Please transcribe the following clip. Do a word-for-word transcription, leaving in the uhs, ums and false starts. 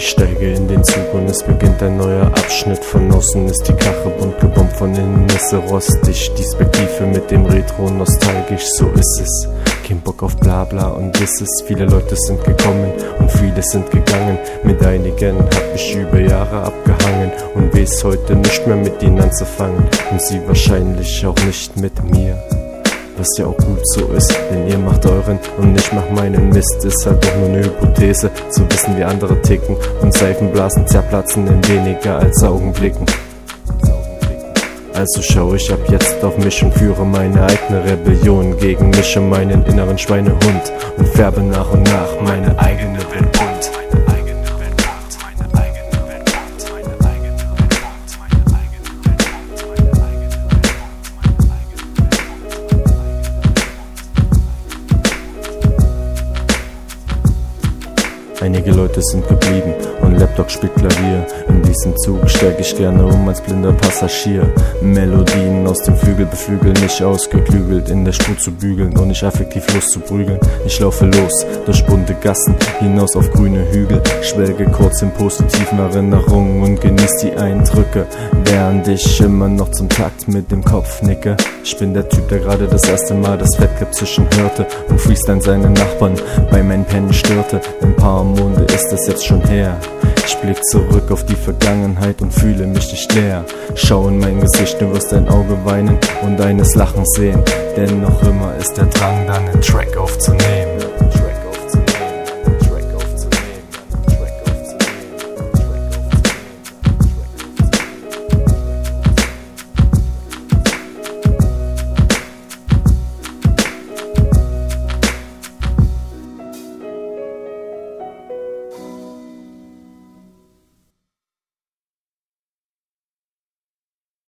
Ich steige in den Zug und es beginnt ein neuer Abschnitt. Von außen ist die Karre bunt gebombt, von innen ist sie rostig. Despektive mit dem Retro nostalgisch, so ist es. Kein Bock auf Blabla und Disses. Viele Leute sind gekommen und viele sind gegangen. Mit einigen hab ich über Jahre abgehangen und weiß heute nicht mehr mit ihnen anzufangen. Und sie wahrscheinlich auch nicht mit mir. Was ja auch gut so ist, denn ihr macht euren und ich mach meinen Mist. Ist halt doch nur eine Hypothese, zu wissen wie andere ticken. Und Seifenblasen zerplatzen in weniger als Augenblicken. Also schaue ich ab jetzt auf mich und führe meine eigene Rebellion gegen mich und meinen inneren Schweinehund und färbe nach und nach meine eigene Welt bunt. Einige Leute sind geblieben und Laptop spielt Klavier. In diesem Zug steig ich gerne um als blinder Passagier. Melodien aus dem Flügel beflügeln mich ausgeklügelt, in der Spur zu bügeln und nicht affektiv loszuprügeln. Ich laufe los durch bunte Gassen, hinaus auf grüne Hügel, schwelge kurz in positiven Erinnerungen und genieß die Eindrücke, während ich immer noch zum Takt mit dem Kopf nicke. Ich bin der Typ, der gerade das erste Mal das Fettgezischen hörte und Freestyle seine Nachbarn bei meinen Pennen störte. Ein paar Monde ist es jetzt schon her. Ich blick zurück auf die Vergangenheit und fühle mich nicht leer. Schau in mein Gesicht, du wirst dein Auge weinen und eines Lachen sehen. Denn noch immer ist der Drang, dann einen Track aufzunehmen.